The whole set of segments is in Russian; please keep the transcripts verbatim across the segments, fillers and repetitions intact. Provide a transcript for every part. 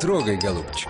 трогай, голубчик.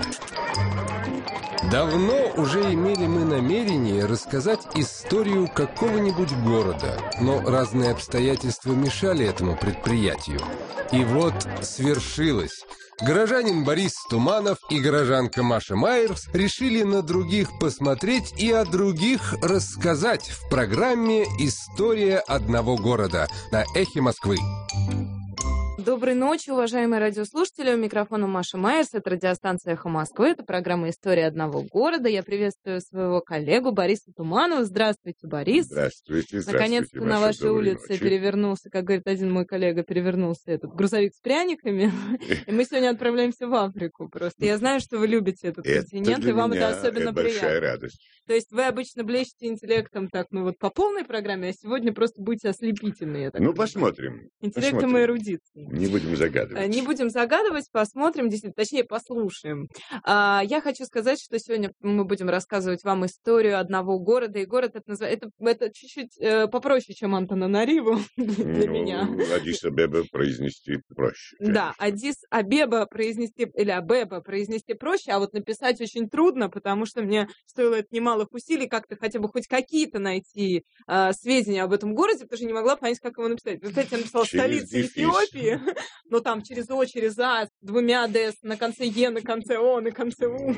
Давно уже имели мы намерение рассказать историю какого-нибудь города, но разные обстоятельства мешали этому предприятию. И вот свершилось. Горожанин Борис Туманов и горожанка Маша Майерс решили на других посмотреть и о других рассказать в программе «История одного города» на Эхе Москвы. Доброй ночи, уважаемые радиослушатели. У микрофона Маша Майерс. Это радиостанция «Эхо Москвы». Это программа «История одного города». Я приветствую своего коллегу Бориса Туманова. Здравствуйте, Борис. Здравствуйте, здравствуйте. Наконец-то Маша, на вашей улице ночи. перевернулся, как говорит один мой коллега, перевернулся этот грузовик с пряниками. И мы сегодня отправляемся в Африку. Просто я знаю, что вы любите этот Это континент, для и вам меня это особенно большая приятно. радость. То есть вы обычно блещете интеллектом так, ну вот по полной программе, а сегодня просто будете ослепительны, я так Ну, понимаю. посмотрим. Интеллектом посмотрим. и эрудицией. Не будем загадывать. Не будем загадывать, посмотрим, действительно, точнее, послушаем. А, я хочу сказать, что сегодня мы будем рассказывать вам историю одного города, и город это называется, это, это чуть-чуть э, попроще, чем Антананариву для ну, меня. Аддис-Абеба произнести проще. Да, Аддис-Абеба произнести, или Абеба произнести проще, а вот написать очень трудно, потому что мне стоило это немалых усилий как-то хотя бы хоть какие-то найти э, сведения об этом городе, потому что не могла понять, как его написать. Вы знаете, я написала столица Эфиопии, но там через О, через А, с двумя Д, на конце Е, на конце О, на конце У.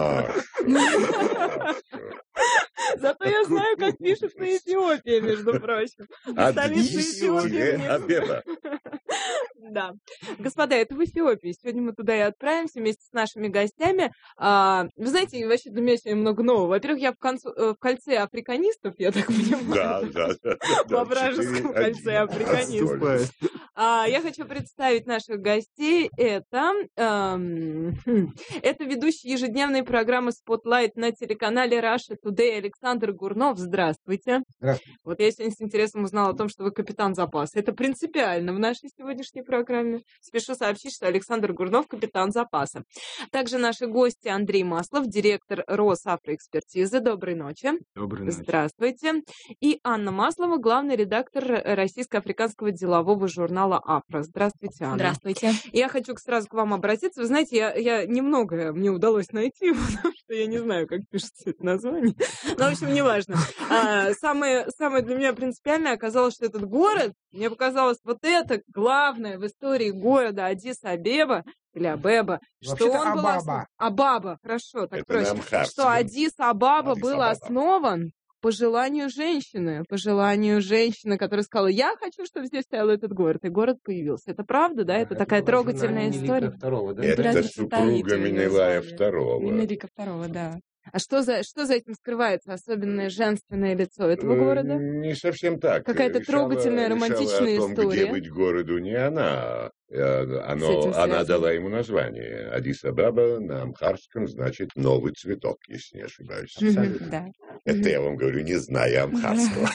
Зато я знаю, как пишется Эфиопия, между прочим. Столица Эфиопии. Аддис-Абеба. Да. Господа, это в Эфиопии. Сегодня мы туда и отправимся вместе с нашими гостями. А, вы знаете, вообще для меня сегодня много нового. Во-первых, я в, концу, в кольце африканистов, я так понимаю. Да, да, да. Во вражеском кольце африканистов. А, я хочу представить наших гостей. Это, эм, это ведущий ежедневной программы Spotlight на телеканале Russia Today Александр Гурнов. Здравствуйте. Здравствуйте. Вот я сегодня с интересом узнала о том, что вы капитан запаса. Это принципиально в нашей сегодняшней программе. Спешу сообщить, что Александр Гурнов капитан запаса. Также наши гости: Андрей Маслов, директор Росавтоэкспертизы. Доброй ночи. Доброй ночи. Здравствуйте. И Анна Маслова, главный редактор российско-африканского делового журнала «Афра». Здравствуйте, Анна. Здравствуйте. Я хочу сразу к вам обратиться. Вы знаете, я, я немного мне удалось найти, потому что я не знаю, как пишется это название. Но, в общем, неважно. А, самое, самое для меня принципиальное оказалось, что этот город, мне показалось, вот это главное в истории города Аддис-Абеба, или Абеба, что он был... Абаба. Абаба, хорошо, так Это проще. на амхарском. Что Аддис-Абаба был Аддис-Абаба. основан по желанию женщины, по желанию женщины, которая сказала: я хочу, чтобы здесь стоял этот город, и город появился. Это правда, да? Это, такая трогательная история. Второго, да? Это Императрица супруга Таити ее Менелая звали. второго. Менелика второго, да. А что за, что за этим скрывается? Особенное женственное лицо этого Э, города? Не совсем так. Какая-то Решала- трогательная, решала романтичная о том, история. где быть городу, не она. Э, Оно, этим она связано. дала ему название. Аддис-Абеба на амхарском значит «новый цветок», если не ошибаюсь. Мгм. Да. Это я вам говорю, не зная амхарского.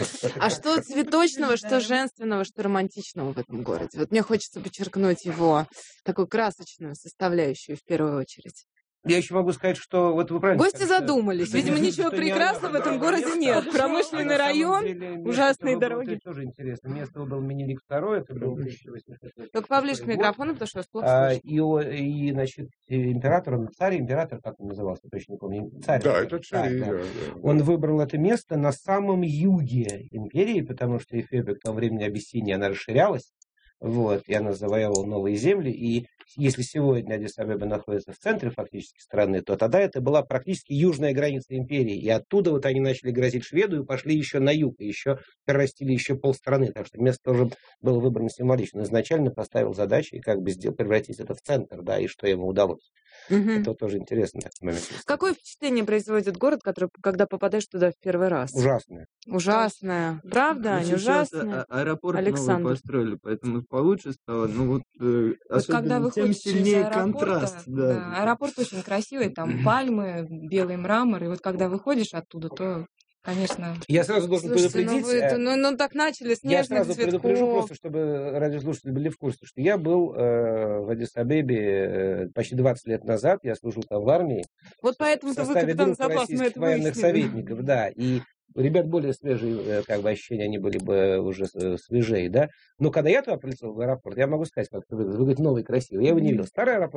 А что цветочного, что женственного, что романтичного в этом городе? Вот мне хочется подчеркнуть его такую красочную составляющую в первую очередь. Я еще могу сказать, что вот вы правильно Гости сказали, задумались. что Видимо, не- ничего что не прекрасного в она, этом да, городе место нет. хорошо, Промышленный а на самом район, деле место ужасные выбрал, дороги. это тоже интересно. Место выбрал Менелик второй, это был тысяча восемьсот Только поближе к микрофону, потому что вас плохо А, слышно. и, о- и, значит, император, он царь, император, как он назывался, точно не помню. Царь. Да, наверное, это царь. да. да, да. Он выбрал это место на самом юге империи, потому что Эфиопия к тому времени Абиссиния, она расширялась. Вот, и она завоевывала новые земли. И если сегодня Аддис-Абеба находится в центре фактически страны, то тогда это была практически южная граница империи. И оттуда вот они начали грозить Шведу и пошли еще на юг, и еще прорастили еще полстраны. Так что место тоже было выбрано символично. Изначально поставил задачу, как бы сделать, превратить это в центр, да, и что ему удалось. Мгм. Это тоже интересно. Какое впечатление производит город, который, когда попадаешь туда в первый раз? Ужасное. Ужасное. Правда, Ну, Аня, сейчас ужасное? а- аэропорт Александр. новый построили, поэтому получше стало. Ну вот, э, Вот когда особенно тем выходишь из сильнее аэропорта, контраст. да, Да. аэропорт очень красивый, там пальмы, белый мрамор, и вот когда выходишь оттуда, то, конечно, Я сразу должен Слушайте, ну предупредить. вы э, это- ну, ну так начали с Я нежных сразу предупрежу, цветков. просто чтобы радиослушатели были в курсе, что я был э, в Аддис-Абебе э, почти двадцать лет назад, я служил там в армии, Вот в поэтому-то вы составе капитан группы запаса, мы российских это военных выяснили. советников, да, и у ребят более свежие э, как бы, ощущения, они были бы уже э, свежее, да. Но когда я туда прилетел в аэропорт, я могу сказать, как это выглядит, выглядит новый, красивый. Я его не видел. Старый аэропорт,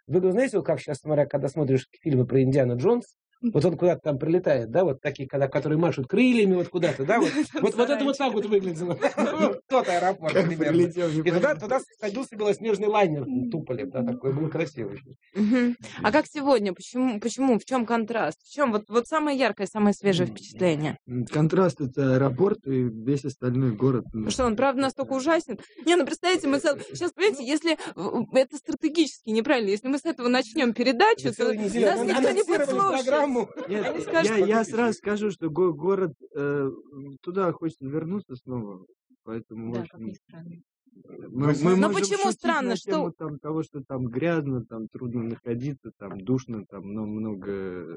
Вы знаете, вот как сейчас, смотря, когда смотришь фильмы про Индиану Джонс, вот он куда-то там прилетает, да, вот такие, когда, которые машут крыльями вот куда-то, да, вот, вот, вот это вот так вот выглядело. Тот аэропорт, примерно. И туда, туда садился белоснежный лайнер Туполев, да, такой был красивый. А как сегодня? Почему? Почему? В чем контраст? В чем вот, вот самое яркое, самое свежее впечатление? Контраст — это аэропорт и весь остальной город. Что, он правда настолько ужасен? Не, ну представьте, мы сейчас, понимаете, если это стратегически неправильно, если мы с этого начнем передачу, то нас никто не послушает. Нет, скажут, я, я сразу скажу, что го- город э, туда хочется вернуться снова, поэтому Да, очень... как ни странно. Мы, мы Но можем почему шутить странно, на что- тему, там, того, что там грязно, там трудно находиться, там душно, там но много э,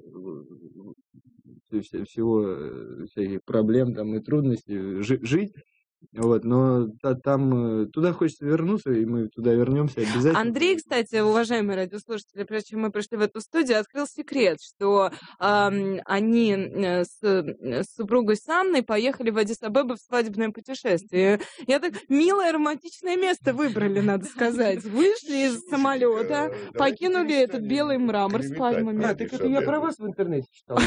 вся- всего э, всяких проблем там и трудностей жи- жить. Вот, но та- там э, туда хочется вернуться, и мы туда вернемся обязательно. Андрей, кстати, уважаемые радиослушатели, прежде чем мы пришли в эту студию, открыл секрет, что ам, они э, с, э, с супругой Санной поехали в Аддис-Абебу в свадебное путешествие. Я так милое романтичное место выбрали, надо сказать. Вышли из самолета, покинули этот белый мрамор с пальмами. А, так это я про вас в интернете читал.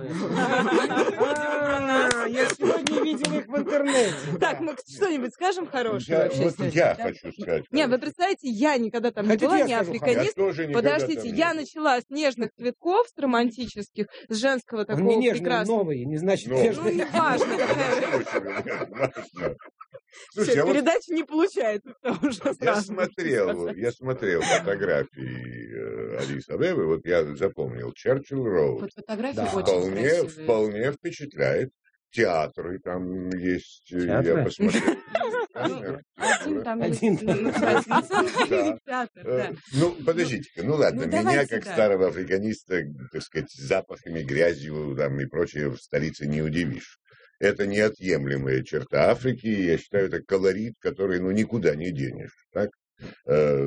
А, Я сегодня видел их в интернете. Так, мы что-нибудь скажем хорошее Я, вообще вот сегодня? я Да? хочу сказать. Не, вы хорошее. представляете, я никогда там не Хотите, была, я не скажу Я африканист. тоже никогда Подождите, там не я был. начала с нежных цветков, с романтических, с женского Он такого не нежный, он прекрасного. новый, не значит Новый. Ну, нежный. неважно, какая. Ничего себе, важно. Всё, Слушайте, а вот передача не получается, потому что я сразу смотрел, можно я смотрел фотографии э, Аддис-Абебы, вот я запомнил Черчилль Роуд. Вот фотографии Да. очень Вполне, красивые. вполне впечатляет. Театры там есть, э, я Театры? посмотрел. Ну, один там Один есть там. национальный театр, Э, да. Ну, подождите-ка, ну ладно, ну, меня, давайте, как да. старого африканиста, так сказать, запахами, грязью там, и прочее в столице не удивишь. Это неотъемлемая черта Африки, и я считаю, это колорит, который, ну, никуда не денешь, так? Э,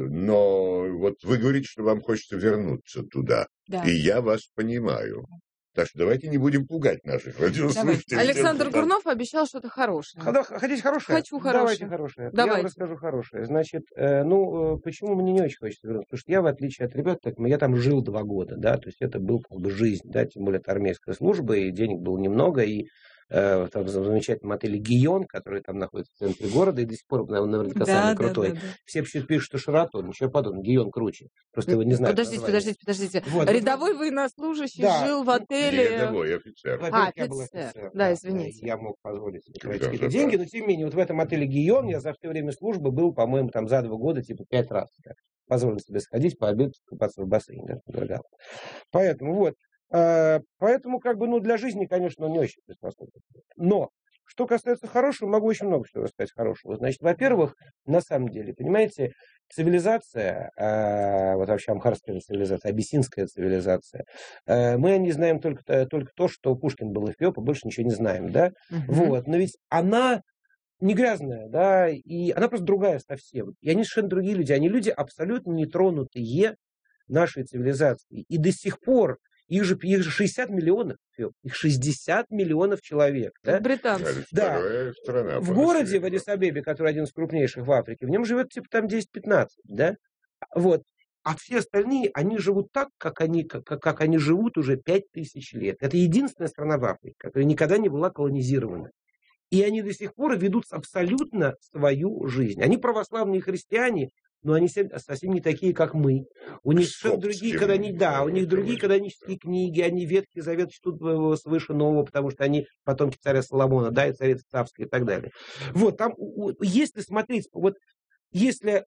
Но вот вы говорите, что вам хочется вернуться туда, Да. и я вас понимаю. Так что давайте не будем пугать наших радиослушателей. Александр тем, что там- Гурнов обещал что-то хорошее. Хода- Хотите хорошее? Хочу хорошее. Давайте хорошее. Я Давайте. вам расскажу хорошее. Значит, э, ну, э, почему мне не очень хочется вернуться? Потому что я, в отличие от ребят, так, я там жил два года, да, то есть это был как бы жизнь, да, тем более это армейская служба, и денег было немного, и э, там в замечательном отеле Гион, который там находится в центре города, и до сих пор, наверное, наверняка Да, самый да, крутой. да, да. Все почему пишут, что Шаратон, ничего подобного, Гион круче. Просто его не знают. Подождите, название. подождите, подождите. Вот. Рядовой военнослужащий Да. жил в Ну, отеле. Рядовой офицер. Во-первых, А, я был офицер. офицер, Да, извините. Я мог позволить себе тратить Капитан какие-то запаса. деньги, но тем не менее, вот в этом отеле Гион я за все время службы был, по-моему, там за два года, типа, пять раз. Так. Позволил себе сходить, пообедать, купаться в бассейне. Да, дорого. Поэтому вот. э, Поэтому, как бы, ну, для жизни, конечно, он не очень приспособлен. Но, что касается хорошего, могу очень много чего рассказать хорошего. Значит, во-первых, на самом деле, понимаете, цивилизация, э, вот вообще амхарская цивилизация, абиссинская цивилизация, э, мы о ней знаем только, то- только то, что Пушкин был эфиоп, и больше ничего не знаем, да? Мгм. Вот, но ведь она не грязная, да, и она просто другая совсем. И они совершенно другие люди, они люди абсолютно нетронутые нашей цивилизации. И до сих пор их же, их же шестьдесят миллионов, Фёд, их шестьдесят миллионов человек, да? Как британцы. Да. Вторая страна. В по городе, в населению. Аддис-Абебе, который один из крупнейших в Африке, в нем живет типа там десять-пятнадцать, да? Вот. А все остальные, они живут так, как они, как, как- как они живут уже пять тысяч лет. Это единственная страна в Африке, которая никогда не была колонизирована. И они до сих пор ведут абсолютно свою жизнь. Они православные христиане, но они се- совсем не такие, как мы. У них совершенно другие Собственные, канони- да, у них да, другие конечно, канонические книги, они Ветхий Завет чтут э, свыше нового, потому что они потомки царя Соломона, да, и царицы Царской и так далее. Вот, там, у- у- если смотреть, вот если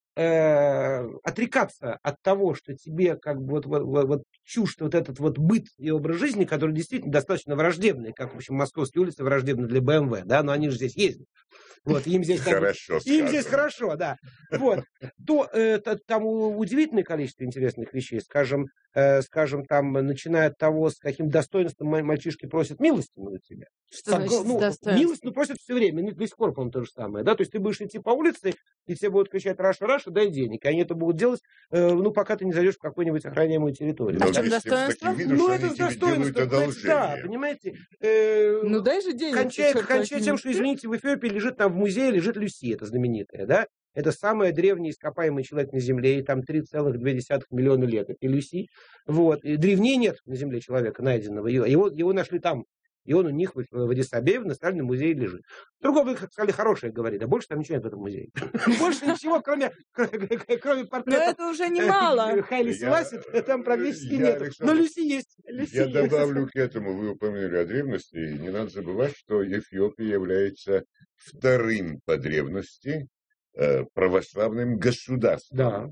э, отрекаться от того, что тебе как бы вот, вот, вот, вот чужд вот этот вот быт и образ жизни, который действительно достаточно враждебный, как, в общем, московские улицы враждебны для бэ эм вэ, да, но они же здесь ездят. Вот, им здесь как бы- Хорошо им сказано. здесь хорошо, да. Вот. То э, та- там у- удивительное количество интересных вещей. Скажем, э, скажем, там, начиная от того, с каким достоинством ма- мальчишки просят милостину у тебя. Что Как, значит ну, достоинство? милостину просят все время. Ну, до сих пор, по-моему, то же самое. Да? То есть ты будешь идти по улице, и тебе будут кричать «Раша, Раша, дай денег». И они это будут делать, э, ну, пока ты не зайдешь в какую-нибудь охраняемую территорию. А Но в чем вместе с достоинство? таким видом, Ну, что это они с тебе делают достоинством. понимаете, Да, одолжение. понимаете. э, Ну дай же денег. кончает, черт кончает возьми. тем, что, извините, в Эфиопии лежит там в музее, лежит Люси, это знаменитая, да? Это самый древний ископаемый человек на Земле, и там три целых две десятых миллиона лет. Это Люси. Вот. И древнее нет на Земле человека найденного. Его, его нашли там. И он у них в, в Аддис-Абебе в Национальном музее лежит. Другого, вы сказали, хорошее говорит, а больше там ничего нет в этом музее. Больше ничего, кроме портрета. Но это уже немало. Хайли Селаси, там практически нет. Но Люси есть. Я добавлю к этому, вы упомянули о древности, и не надо забывать, что Эфиопия является вторым по древности православным государством. Да.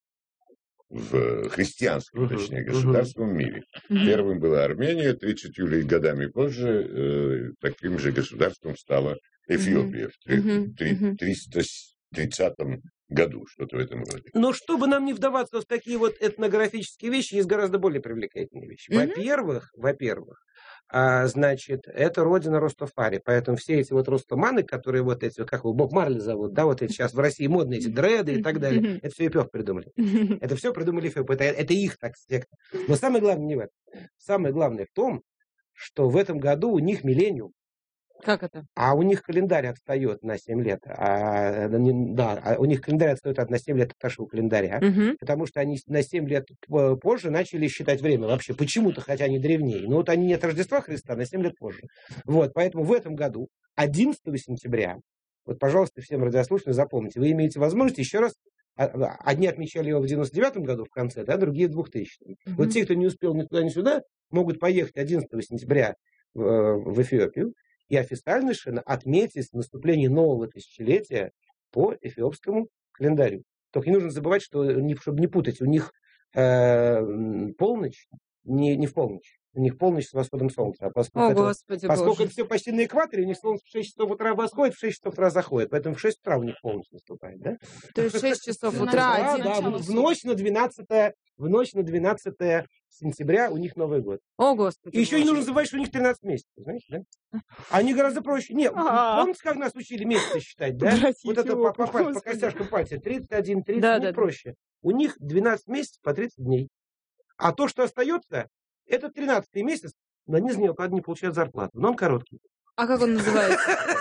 В христианском, Угу, точнее, угу. государственном мире. Первым была Армения, тридцатью годами позже э, таким же государством стала Эфиопия в три- Мгм, три- мгм. триста тридцатом году, что-то в этом роде. Но чтобы нам не вдаваться в такие вот этнографические вещи, есть гораздо более привлекательные вещи. Мгм. Во-первых, во-первых, а, значит, это родина Растафари. Поэтому все эти вот растаманы, которые вот эти, как его, Боб Марли зовут, да, вот эти сейчас в России модные эти дреды и так далее, Мгм. это все эфиопы придумали. Это все придумали эфиопы. Это, это их, так сказать. Но самое главное не в этом. Самое главное в том, что в этом году у них миллениум. Как это? А у них календарь отстает на семь лет. А, не- да, а у них календарь отстает от- на семь лет от нашего календаря. Мгм. Потому что они на семь лет п- позже начали считать время вообще. Почему-то, хотя они древнее. Но вот они не от Рождества Христа, на семь лет позже. Вот, поэтому в этом году, одиннадцатого сентября, вот, пожалуйста, всем радиослушателям запомните, вы имеете возможность еще раз, а- а- одни отмечали его в девяносто девятом году в конце, да, другие в двухтысячном. Мгм. Вот те, кто не успел ни туда, ни сюда, могут поехать одиннадцатого сентября в, в Эфиопию и официально совершенно отметить наступление нового тысячелетия по эфиопскому календарю. Только не нужно забывать, что, не- чтобы не путать, у них э, м, полночь не, не в полночь. У них полночь с восходом солнца. А поскольку, О, это, Господи поскольку Боже. это все почти на экваторе, у них солнце в шесть часов утра восходит, в шесть часов утра заходит. Поэтому в шесть утра у них полночь наступает. Да? То есть шесть часов Ну, утра, да, один. да, начало в, в суток. ночь на двенадцатое, в ночь на двенадцатое сентября у них Новый год. О, Господи И еще не Боже. нужно забывать, что у них тринадцать месяцев, знаете, да? Они гораздо проще. Нет, А. помните, как нас учили месяцы считать, да? Братья Вот это по, по, Эфиопы, паль- по Господи. костяшкам пальца. тридцать один, тридцать, Да, у них да, да. проще. У них двенадцать месяцев по тридцать дней. А то, что остается, это тринадцатый месяц, на они из него, правда, не получают зарплату. Но он короткий. А как он называется?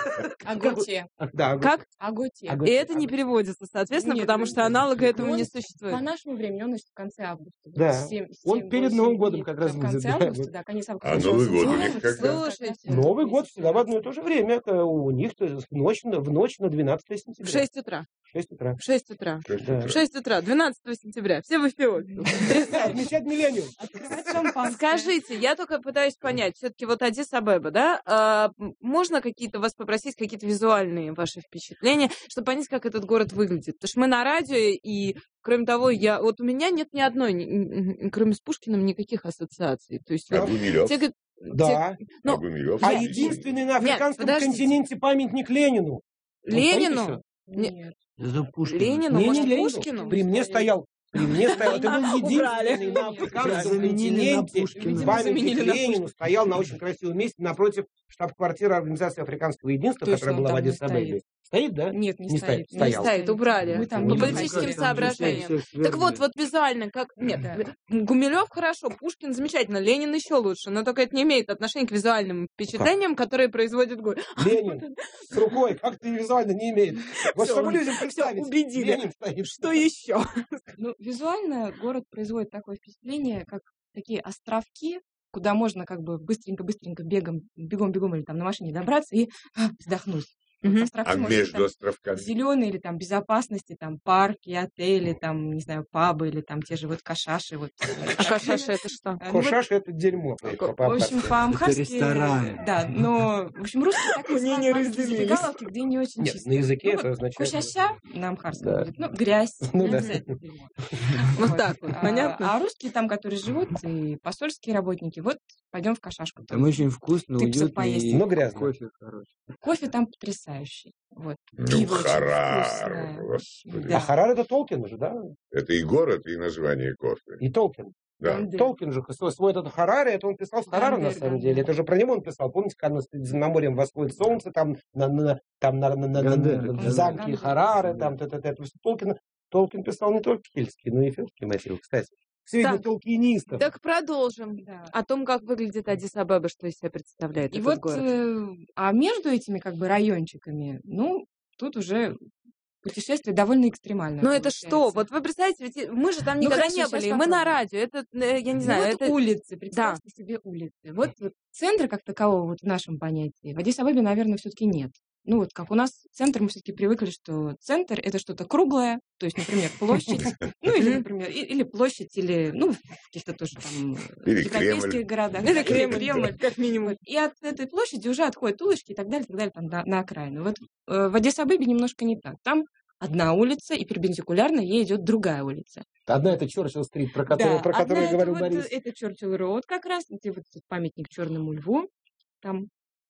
Аготе. Да, Как? Аготе. Аготе. И это не переводится, соответственно, Нет, потому что аналога этому он не По существует. нашему времени он значит в конце августа. Вот Да. семь- Он семь, перед восемь Новым дней годом как раз в будет, конце да, августа, вот. да, конец августа. А начало Новый год у сентября, них вот когда? Слушайте. Новый год всегда в одно и то же время. Это у них в ночь, на- в ночь на двенадцатое В сентября. шесть утра. В шесть утра. В шесть утра. Шесть Да. В шесть утра, двенадцатого сентября. Все в Эфиопию. Потрясающе. Отмечать миллениум. Открывать шампанское. Скажите, я только пытаюсь понять, все-таки вот Аддис-Абеба, да, а, м, можно какие-то вас попросить, какие-то визуальные ваши впечатления, чтобы понять, как этот город выглядит? Потому что мы на радио, и, кроме того, я, вот у меня нет ни одной, ни- ни- кроме с Пушкиным, никаких ассоциаций. То есть, А ну, Гумилев? те, г- те- Да. ну, А Гумилев? А Нет, единственный на африканском подождите. континенте памятник Ленину. Он стоит Ленину, еще? Нет. Ленину, Не, может, не Ленину. Пушкину? При мне стоял. При мне стоял. Это был Убрали. единственный на африканском Заменили на континенте Пушкина. памятник Заменили на Ленину. Стоял на очень красивом месте напротив штаб-квартиры Организации Африканского Единства, Точно, которая он была в там не Аддис-Абебе. стоит. Стоит, да? Нет, не, Не стоит. стоит, стоял. Не стоит, убрали. Мы там По не политическим ходили. соображениям. Так вот, вот визуально, как... Нет, Да. Гумилев хорошо, Пушкин замечательно, Ленин еще лучше, но только это не имеет отношения к визуальным впечатлениям, которые производит город. Ленин с рукой как-то визуально не имеет. Вот Всё, чтобы людям всё, представить. убедили. Ленин стоит. Что еще? Ну, визуально город производит такое впечатление, как такие островки, куда можно как бы быстренько-быстренько бегом, бегом-бегом или там на машине добраться и а, вздохнуть. Вот Мгм. островки, А может быть, между там островками? зеленые или там безопасности, там парки, отели, там, не знаю, пабы или там те же вот кашаши. Вот. А кашаши это что? А, ну вот, Кошаш это дерьмо. по- по- в общем, по-абхазски. по-амхарски... рестораны. Да, но, в общем, русские так Мнения называют в разделились. забегаловки, где не очень Нет, чисто. на языке Ну, это вот означает... Кушаща на амхарском Да. будет, ну, грязь. Ну да. обязательно дерьмо. Вот так вот, А, понятно? А русские там, которые живут, и посольские работники, вот пойдем в кашашку. Там очень вкусно, Чипсов уютно поесть. и Но грязно. кофе хороший. Кофе там потрясающий. Вот. Ну, Пиво очень Харар, вкусное. господи. Да. А Харар это Толкин же, да? Это и город, и название кофе. И Толкин. Да. Гандер. Толкин же свой, свой этот Харари, это он писал с Харара на Гандер, самом Гандер. деле. Это же про него он писал. Помните, когда над Земноморьем восходит солнце, там на, на, там на, на, на, на- Гандер, на- в Гандер. замке Гандер. Харары, там т т т. То есть Толкин, Толкин писал не только кельтские, но и эфиопские мотивы, кстати. Среди Так. толкинистов. Так продолжим. Да. О том, как выглядит Аддис-Абеба, что из себя представляет И этот вот, город. э, а между этими как бы райончиками, ну, тут уже путешествие довольно экстремальное Но это что? получается. Вот вы представляете, ведь мы же там Ну, никогда хорошо, не щас были, и мы на попробуем. радио. Это, э, я не Ну, знаю, вот это... улицы, Да. представьте себе улицы. Вот, вот центра как такового вот в нашем понятии в Аддис-Абебе, наверное, все-таки нет. Ну вот как у нас центр, мы все-таки привыкли, что центр это что-то круглое, то есть, например, площадь, ну или, Мгм. например, и- или площадь, или, ну, в каких-то тоже там э, Или европейских Кремль. городах, да, Или или Кремль, Кремль. как минимум. Вот. И от этой площади уже отходят улочки и так далее, и так далее, там на, на окраину. Вот э, в Аддис-Абебе немножко не так. Там одна улица, и перпендикулярно ей идет другая улица. Одна это Черчилл-стрит, про которую, Да, про которую одна это говорил вот Борис. э, это Черчилл Роуд как раз, где вот этот памятник Черному льву, там,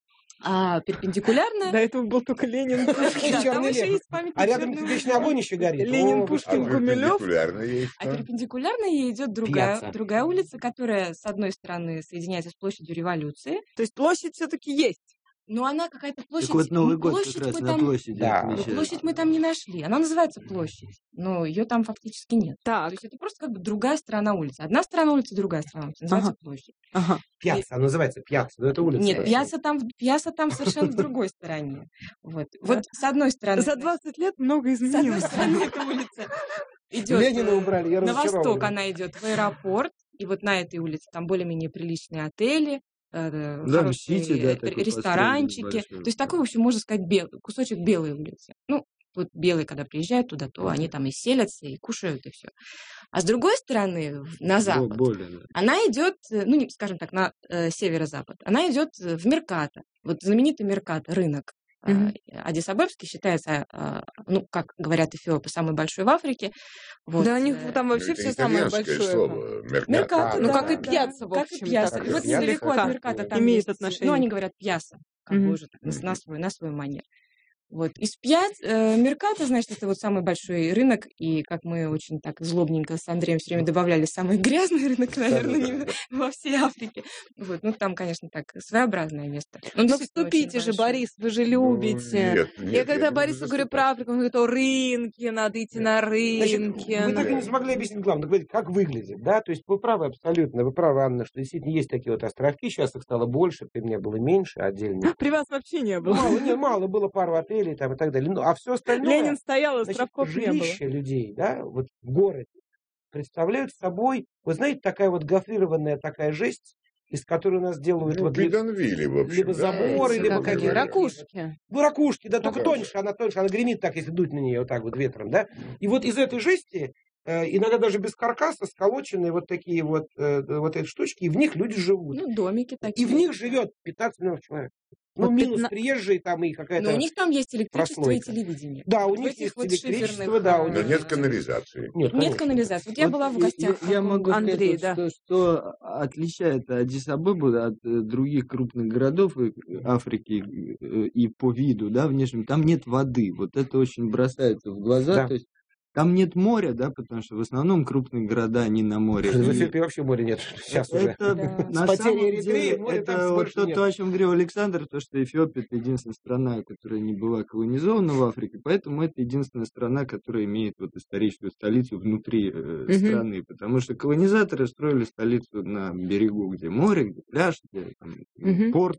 а перпендикулярно, До этого был только Ленин, да, там Черный еще лев. есть памятник А рядом Черному вечный льву. огонь еще горит. Ленин, О, А Пушкин, Гумилев. перпендикулярно ей А что? перпендикулярно ей идет другая, Пьяцца. другая улица, которая с одной стороны соединяется с площадью Революции, То есть площадь все-таки есть. но она какая-то Так площадь, вот Новый м, год как площадь раз мы на там, площади Да. ну, отмечают. площадь мы там не нашли. Она называется площадь, но ее там фактически нет. То Так, есть это просто как бы другая сторона улицы. Одна сторона улицы, другая сторона улицы. Называется ага, площадь. ага. И Пьяцца, она называется Пьяцца, но это улица. нет, вообще. пьяса там, в- пьяса там совершенно в другой стороне. Вот. Вот с одной стороны, За значит, двадцать лет много с одной изменилось. стороны эта улица идет Ленина убрали, я на восток, разочарован. она идет в аэропорт, и вот на этой улице там более-менее приличные отели, э, Да, хорошие Сити, да, э, такой построили ресторанчики. большой. То есть такой, в общем, можно сказать, бел- кусочек белой улицы. Ну, вот белые, когда приезжают туда, то они там и селятся, и кушают, и все. А с другой стороны, в- на Бо- запад, Более, да. она идет, э, ну, не- скажем так, на э, северо-запад, она идет э, в Меркато. Вот знаменитый Меркато, рынок. а, Мгм. Аддис-Абебский считается, а, ну, как говорят эфиопы, самый большой в Африке. Вот, Да, у них э, там Ну, вообще это все самое итальянское большое. слово. Меркато. Меркато, Ну, да, как и да, пьяцца, в как и общем, пьяцца. так И вот пьяцца, недалеко от как Меркато там имеет есть, отношение. ну, они говорят пьяса, как бы Мгм. уже так, на, на Мгм. свой, на свой манер. Вот. Из пьяц, э, Меркато, значит, это вот самый большой рынок, и как мы очень так злобненько с Андреем все время добавляли, самый грязный рынок, наверное, не Да-да-да. во всей Африке. Вот. Ну, там, конечно, так, своеобразное место. Но он Ну, действительно очень вступите же, большой. Борис, вы же Ну, любите. нет, Я нет, я когда не буду Борису говорю про заступаться. Африку, он говорит, о рынке, надо идти Нет. на Значит, рынке. вы на- так и не смогли объяснить главное, говорите, как выглядит, да? То есть вы правы абсолютно, вы правы, Анна, что действительно есть такие вот островки, сейчас их стало больше, при мне было меньше отдельно. При вас вообще не Ну, было. мало, не, мало, было пару отелей там и так далее. Ну, а все остальное, Ленин стоял, значит, островков не было. жилища людей, да, вот в городе представляют собой, вы знаете, такая вот гофрированная такая жесть, из которой у нас делают Ну, вот ли- бидонвили, в общем. либо да, заборы, Эти, либо как они, какие-то- ракушки. ну, ракушки, да, только Да. тоньше, она тоньше, она гремит так, если дуть на нее вот так вот ветром, да. И вот из этой жести, э, иногда даже без каркаса, сколоченные вот такие вот, э, вот эти штучки, и в них люди живут. Ну, домики такие. И в них живет пятнадцать миллионов человек. Ну, Вот минус пятна- приезжие там и какая-то... Но у них там есть электричество прослойка. и телевидение. Да, у Вот в них этих есть вот электричество, шиферных, да, у а, Но них нет есть- канализации. Нет, Нет конечно. канализации. Вот я Вот была в я- гостях. Я, я в могу сказать, Андрей, вот да. что, что отличает Аддис-Абебу от э, других крупных городов и- Африки э, и по виду, да, внешнему. Там нет воды. Вот это очень бросается в глаза. Да. То есть там нет моря, да, потому что в основном крупные города, они на море. В И Эфиопии вообще моря нет сейчас уже. это Да. на С потерей самом Эритреи деле, моря там это вот больше то, нет. то, о чем говорил Александр, то, что Эфиопия это единственная страна, которая не была колонизована в Африке, поэтому это единственная страна, которая имеет вот историческую столицу внутри э, Мгм. страны, потому что колонизаторы строили столицу на берегу, где море, где пляж, где там, Мгм. порт.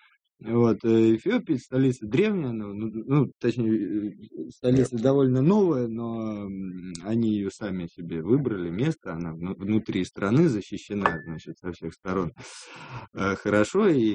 Вот, э, Эфиопия столица древняя, ну, ну, ну, точнее, э, столица довольно новая, но м, они ее сами себе выбрали место, она вну- внутри страны защищена, значит, со всех сторон э, хорошо, и,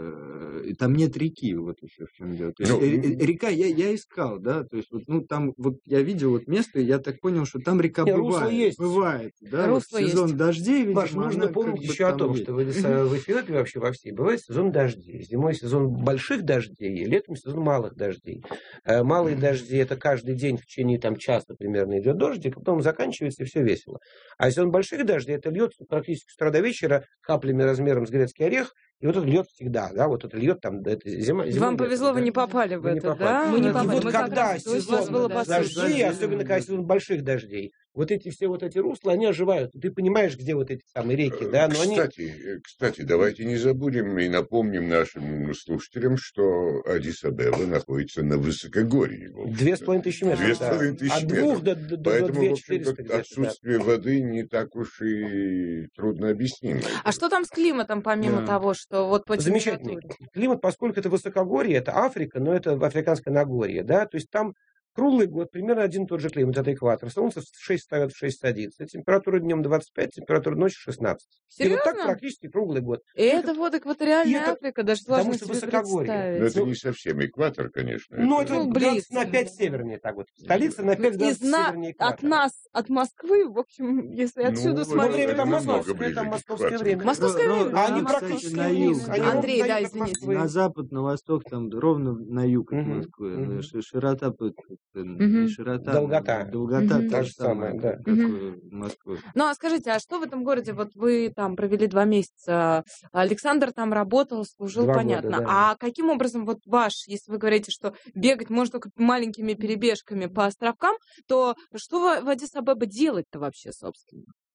э, и там нет реки, вот еще в чем дело. То есть, Ну, э, э, река, я, я искал, да, то есть, вот, ну, там, вот я видел вот место, и я так понял, что там река Не, русло бывает, есть. бывает, да, вот Русло в сезон есть. дождей, видимо, Маш, нужно она помнить как бы еще о там том, есть. что в, Адис- в Эфиопии вообще во всей бывает сезон дождей. Зимой сезон больших дождей, летом сезон малых дождей. Э, Малые дожди это каждый день в течение там часа примерно идет дождик, а потом заканчивается и все весело. А сезон больших дождей это льется практически с утра до вечера каплями размером с грецкий орех, и вот это льет всегда, да, вот это льет там, да, это зима. зимой, Вам летом, повезло, вы да. не попали в Вы не это, попали. да? Мы не И попали. вот Мы как когда раз- то есть у вас сезон было дождей, посушно. особенно когда сезон больших дождей, вот эти все вот эти русла, они оживают. Ты понимаешь, где вот эти самые реки, да, но они... Кстати, э, кстати, давайте не забудем и напомним нашим слушателям, что Аддис-Абеба находится на высокогорье. в общем-то. Две с половиной тысячи метров. Две с да. половиной тысячи От двух до, до, до Поэтому, в две общем-то, четыреста где-то. Да. отсутствие воды не так уж и трудно объяснимо. А что там с климатом, помимо Да. того, что вот по Замечательный температуре? климат, поскольку это высокогорье, это Африка, но это африканское Нагорье, да, то есть там круглый год примерно один и тот же климат, это экватор. Солнце в шесть встает, в шесть садится. Температура днем двадцать пять, температура ночью шестнадцать. И вот так Серьезно? практически круглый год. И это вот И экваториальная это Африка, даже потому сложно что себе высокогорье. Но представить. это Ну, не совсем экватор, конечно. ну, это- это Ну, градусов на блиц, пять да. севернее, так вот. Столица на пять Из градусов на... севернее От экватора. нас, от Москвы, в общем, если Ну, отсюда это- Но смотреть, время это там намного московское, ближе там к московское экватору. время. Московское Ро- ро- время? А они ровно, кстати, практически на вниз. юг. Они да. Андрей, ровно да, на юг от извините. Москвы. На запад, на восток, там ровно на юг от Мгм, Москвы. мгм. Ши- Широта, под- э, не Мгм. широта, Долгота. а долгота Мгм. та Та же же самая, самая, да. как, как Мгм. у Москвы. Ну, а скажите, а что в этом городе? Вот вы там провели два месяца, Александр там работал, служил, Два года, понятно. да. А каким образом вот ваш, если вы говорите, что бегать можно только маленькими перебежками по островкам, то что в в Аддис-Абебе делать-то вообще, собственно?